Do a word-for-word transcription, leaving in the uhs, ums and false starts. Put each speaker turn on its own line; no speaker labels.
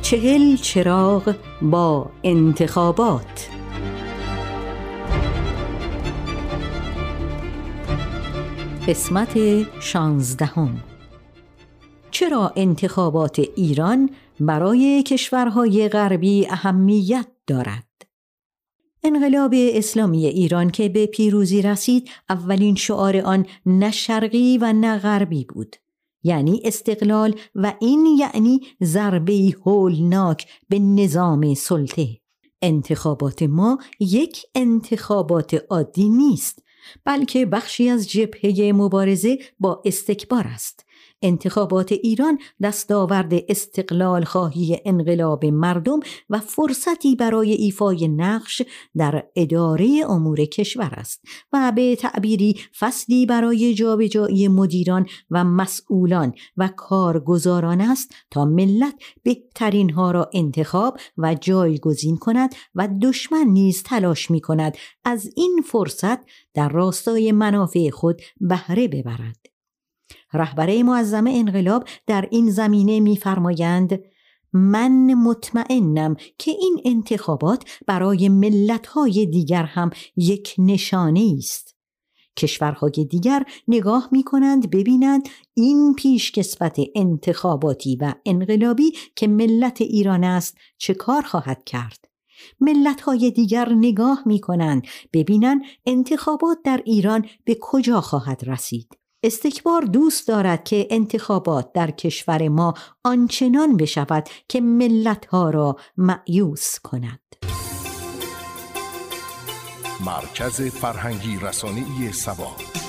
چهل چراغ با انتخابات. قسمت شانزدهم. چرا انتخابات ایران برای کشورهای غربی اهمیت دارد؟ انقلاب اسلامی ایران که به پیروزی رسید، اولین شعار آن نه شرقی و نه غربی بود، یعنی استقلال، و این یعنی ضربه‌ای هولناک به نظام سلطه. انتخابات ما یک انتخابات عادی نیست، بلکه بخشی از جبهه مبارزه با استکبار است. انتخابات ایران دستاورد استقلال خواهی انقلاب مردم و فرصتی برای ایفای نقش در اداره امور کشور است و به تعبیری فصلی برای جابجایی مدیران و مسئولان و کارگزاران است تا ملت بهترین ها را انتخاب و جایگزین کند و دشمن نیز تلاش می کند از این فرصت در راستای منافع خود بهره ببرد. رهبر معظم انقلاب در این زمینه می‌فرمایند: من مطمئنم که این انتخابات برای ملت‌های دیگر هم یک نشانه است. کشورهای دیگر نگاه می‌کنند ببینند این پیشکسوت انتخاباتی و انقلابی که ملت ایران است چه کار خواهد کرد. ملت‌های دیگر نگاه می‌کنند ببینند انتخابات در ایران به کجا خواهد رسید. استکبار دوست دارد که انتخابات در کشور ما آنچنان بشود که ملت‌ها را مأیوس کند.
مرکز فرهنگی رسانه‌ای سبا.